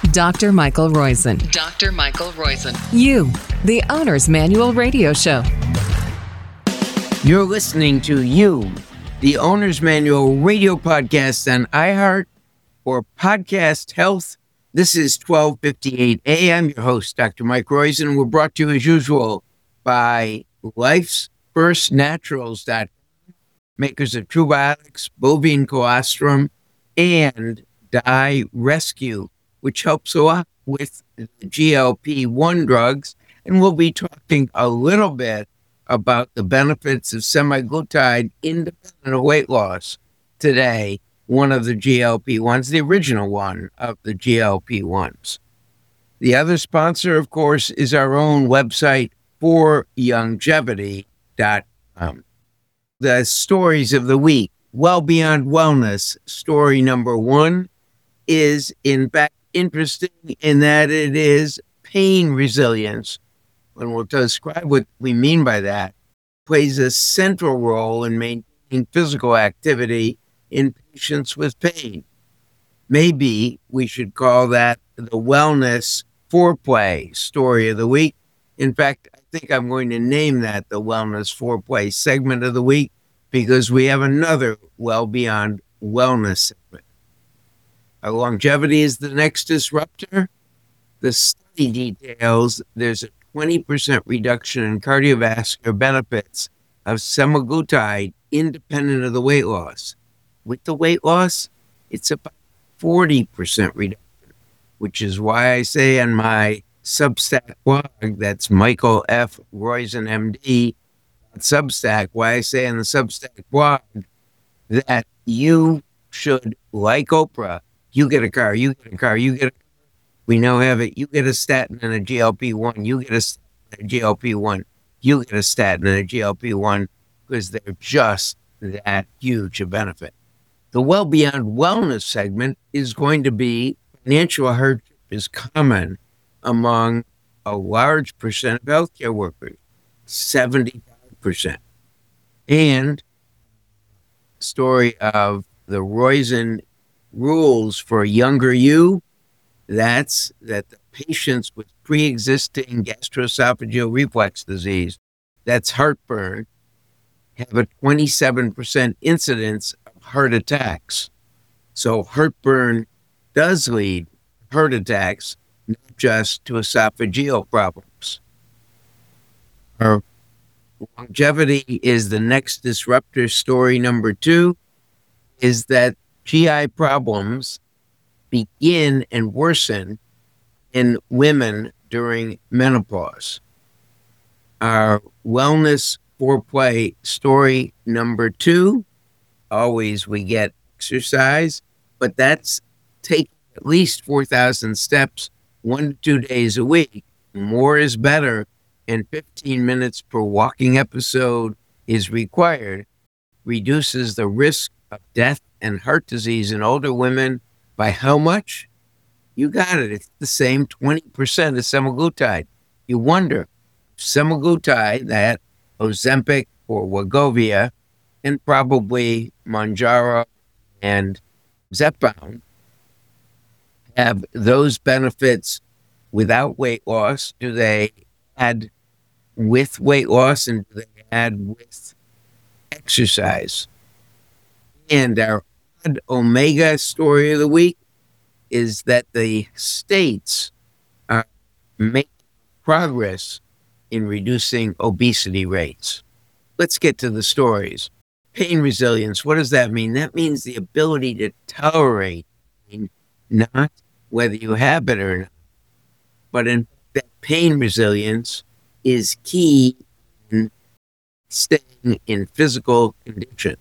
Dr. Michael Roizen. Dr. Michael Roizen. You, the Owner's Manual Radio Show. You're listening to You, the Owner's Manual Radio Podcast on iHeart for Podcast Health. This is 12:58 a.m. Your host, Dr. Mike Roizen. We're brought to you as usual by Life's First Naturals.com, makers of Trubiotics, bovine colostrum, and Die Rescue, which helps a lot with the GLP-1 drugs. And we'll be talking a little bit about the benefits of semaglutide independent of weight loss today, one of the GLP-1s, the original one of the GLP-1s. The other sponsor, of course, is our own website, ForLongevity.com. The stories of the week, Well Beyond Wellness, story number one, is in fact interesting in that it is pain resilience. And we'll describe what we mean by that, plays a central role in maintaining physical activity in patients with pain. Maybe we should call that the wellness foreplay story of the week. In fact, I think I'm going to name that the wellness foreplay segment of the week because we have another Well Beyond Wellness segment. Our longevity is the next disruptor. The study details there's a 20% reduction in cardiovascular benefits of semaglutide independent of the weight loss. With the weight loss, it's about 40% reduction, which is why I say on my Substack blog, that's Michael F. Roizen, MD, Substack, why I say on the Substack blog that you should, like Oprah, you get a car, you get a car, you get a car. We now have it. You get a statin and a GLP-1. You get a statin and a GLP-1. You get a statin and a GLP-1 because they're just that huge a benefit. The Well Beyond Wellness segment is going to be financial hardship is common among a large percent of healthcare workers, 75%. And story of the Roizen rules for younger you. That's that the patients with pre-existing gastroesophageal reflux disease, that's heartburn, have a 27% incidence of heart attacks. So heartburn does lead to heart attacks, not just to esophageal problems. Our longevity is the next disruptor. Story number two is that GI problems begin and worsen in women during menopause. Our wellness foreplay story number two, always we get exercise, but that's taking at least 4,000 steps 1 to 2 days a week. More is better, and 15 minutes per walking episode is required, reduces the risk of death and heart disease in older women by how much? You got it. It's the same 20% of semaglutide. You wonder, semaglutide, that Ozempic or Wegovy, and probably Mounjaro and Zepbound have those benefits without weight loss? Do they add with weight loss, and do they add with exercise? And our Omega story of the week is that the states are making progress in reducing obesity rates. Let's get to the stories. Pain resilience, what does that mean? That means the ability to tolerate pain, not whether you have it or not. But in that pain resilience is key in staying in physical condition.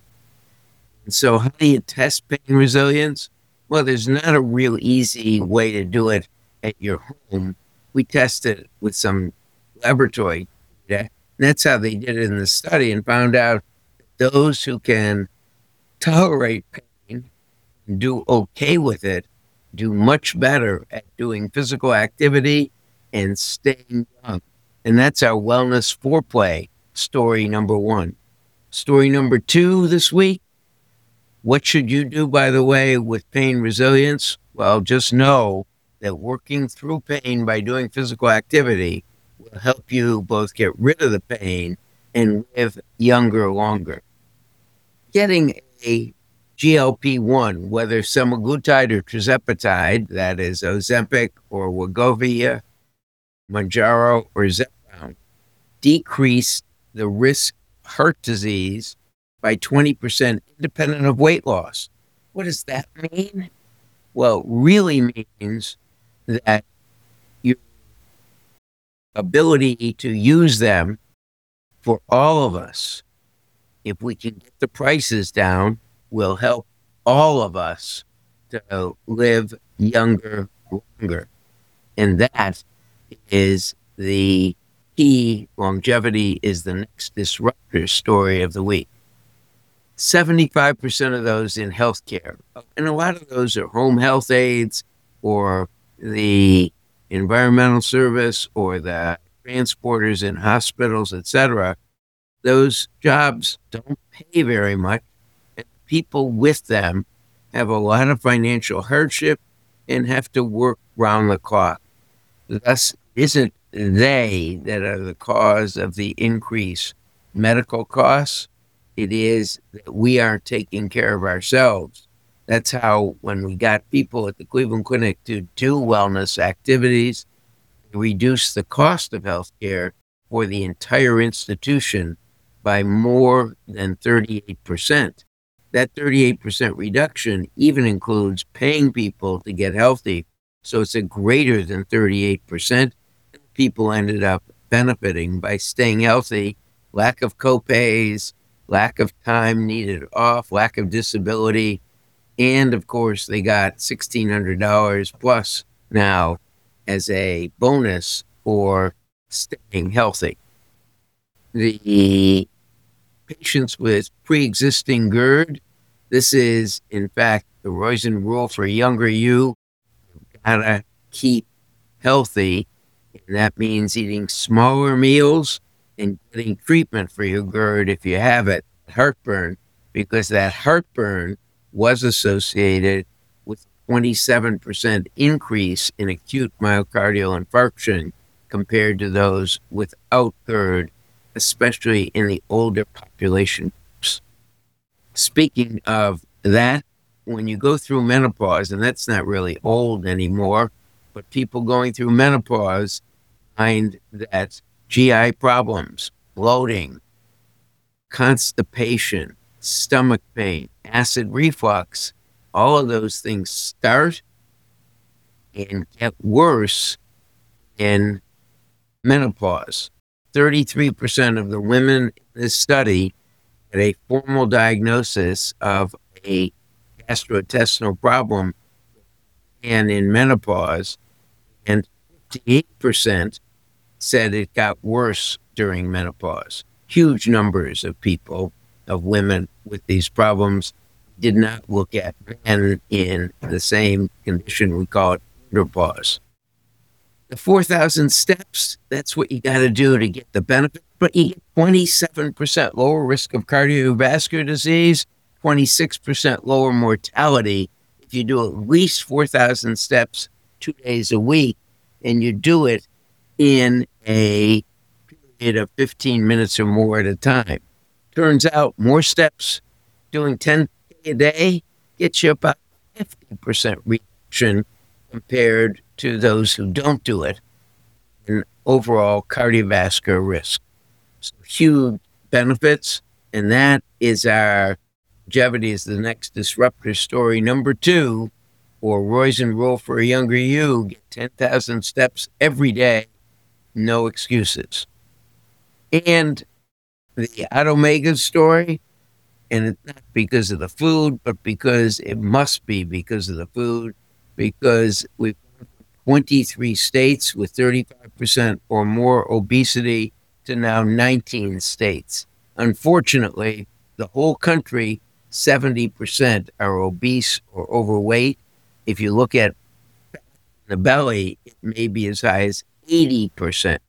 So how do you test pain resilience? Well, there's not a real easy way to do it at your home. We tested with some laboratory data. That's how they did it in the study and found out that those who can tolerate pain and do okay with it do much better at doing physical activity and staying young. And that's our wellness foreplay, story number one. Story number two this week. What should you do, by the way, with pain resilience? Well, just know that working through pain by doing physical activity will help you both get rid of the pain and live younger longer. Getting a GLP-1, whether semaglutide or tirzepatide, that is Ozempic or Wegovy, Mounjaro or Zepbound, decrease the risk of heart disease by 20% independent of weight loss. What does that mean? Well, it really means that your ability to use them for all of us, if we can get the prices down, will help all of us to live younger, longer. And that is the key. Longevity is the next disruptor story of the week. 75% of those in healthcare, and a lot of those are home health aides or the environmental service or the transporters in hospitals, etc. Those jobs don't pay very much, and people with them have a lot of financial hardship and have to work round the clock. Thus, it isn't they that are the cause of the increased medical costs. It is that we aren't taking care of ourselves. That's how, when we got people at the Cleveland Clinic to do wellness activities, reduce the cost of healthcare for the entire institution by more than 38%. That 38% reduction even includes paying people to get healthy. So it's a greater than 38%. People ended up benefiting by staying healthy, lack of copays, lack of time needed off, lack of disability, and of course they got $1,600 plus now as a bonus for staying healthy. The patients with pre-existing GERD, this is in fact the Roizen rule for younger you. You've got to keep healthy, and that means eating smaller meals and getting treatment for your GERD if you have it, heartburn, because that heartburn was associated with 27% increase in acute myocardial infarction compared to those without GERD, especially in the older population groups. Speaking of that, when you go through menopause, and that's not really old anymore, but people going through menopause find that GI problems, bloating, constipation, stomach pain, acid reflux, all of those things start and get worse in menopause. 33% of the women in this study had a formal diagnosis of a gastrointestinal problem and in menopause, and 58% said it got worse during menopause. Huge numbers of people, of women with these problems. Did not look at men in the same condition. We call it menopause. The 4,000 steps, that's what you got to do to get the benefit, but you get 27% lower risk of cardiovascular disease, 26% lower mortality if you do at least 4,000 steps 2 days a week, and you do it in a period of 15 minutes or more at a time. Turns out more steps, doing 10 a day, gets you about 50% reduction compared to those who don't do it in overall cardiovascular risk. So huge benefits, and that is our longevity is the next disruptor story. Number 2, or Roizen rule for a younger you, get 10,000 steps every day, no excuses. And the Omega story, and it's not because of the food, but because it must be because of the food, because we've 23 states with 35% or more obesity to now 19 states. Unfortunately, the whole country, 70% are obese or overweight. If you look at the belly, it may be as high as 80%.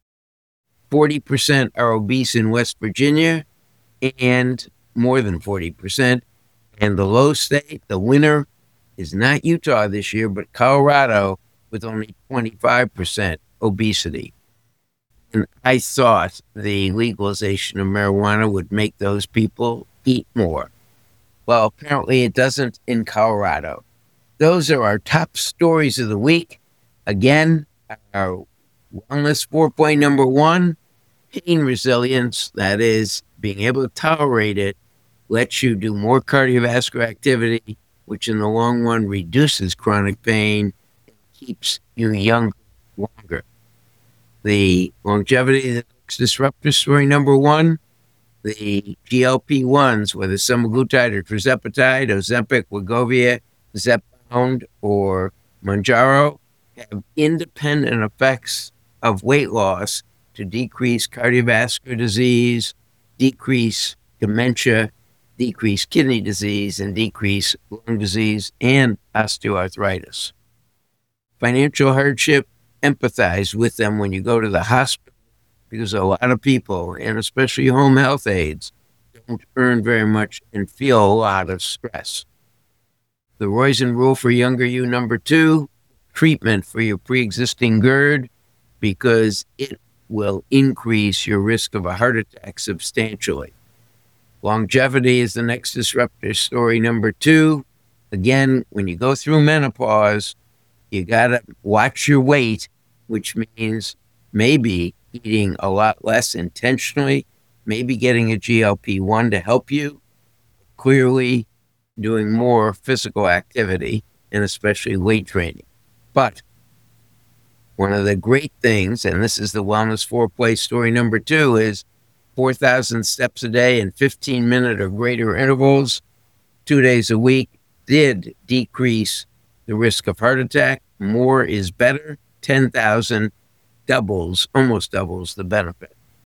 40% are obese in West Virginia, and more than 40%. And the low state, the winner, is not Utah this year, but Colorado, with only 25% obesity. And I thought the legalization of marijuana would make those people eat more. Well, apparently it doesn't in Colorado. Those are our top stories of the week. Again, our wellness 4-point number 1, pain resilience, that is, being able to tolerate it, lets you do more cardiovascular activity, which in the long run reduces chronic pain and keeps you young longer. The longevity, the disruptor story number 1, the GLP-1s, whether semaglutide or tirzepatide, Ozempic, Wegovy, Zepbound, or Mounjaro, have independent effects of weight loss to decrease cardiovascular disease, decrease dementia, decrease kidney disease, and decrease lung disease and osteoarthritis. Financial hardship, empathize with them when you go to the hospital, because a lot of people, and especially home health aides, don't earn very much and feel a lot of stress. The Roizen rule for younger you, number 2, treatment for your pre-existing GERD, because it will increase your risk of a heart attack substantially. Longevity is the next disruptor story number 2. Again, when you go through menopause, you got to watch your weight, which means maybe eating a lot less intentionally, maybe getting a GLP-1 to help you, clearly doing more physical activity and especially weight training. But one of the great things, and this is the Wellness 4-play story number 2, is 4,000 steps a day in 15-minute or greater intervals, 2 days a week, did decrease the risk of heart attack. More is better. 10,000 almost doubles the benefit.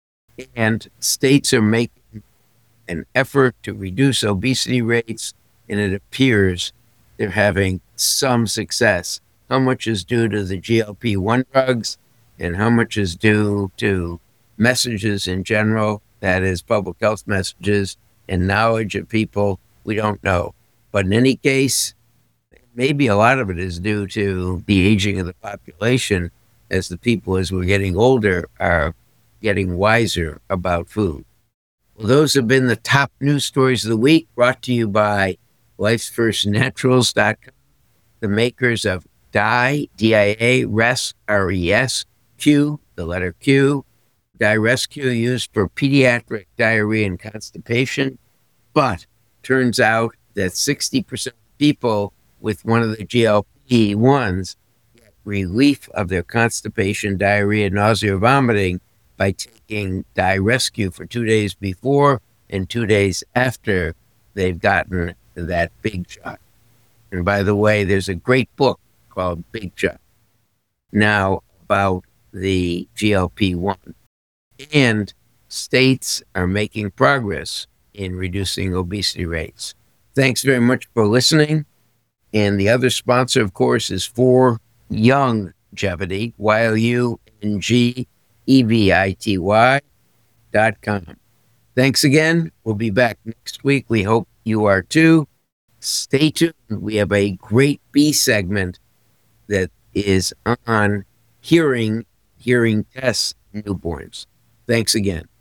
And states are making an effort to reduce obesity rates, and it appears they're having some success. How much is due to the GLP-1 drugs, and how much is due to messages in general, that is public health messages and knowledge of people, we don't know. But in any case, maybe a lot of it is due to the aging of the population, as the people, as we're getting older, are getting wiser about food. Well, those have been the top news stories of the week, brought to you by Life'sFirstNaturals.com, the makers of DIA, RESQ, RESQ, the letter Q, DiaResQ, used for pediatric diarrhea and constipation. But turns out that 60% of people with one of the GLP-1s get relief of their constipation, diarrhea, nausea, or vomiting by taking DiaResQ for 2 days before and 2 days after they've gotten that big shot. And by the way, there's a great book called Big Shot now about the GLP-1. And states are making progress in reducing obesity rates. Thanks very much for listening. And the other sponsor, of course, is For Youngevity, YOUNGEVITY.com. Thanks again. We'll be back next week. We hope you are too. Stay tuned. We have a great B segment that is on hearing tests in newborns. Thanks again.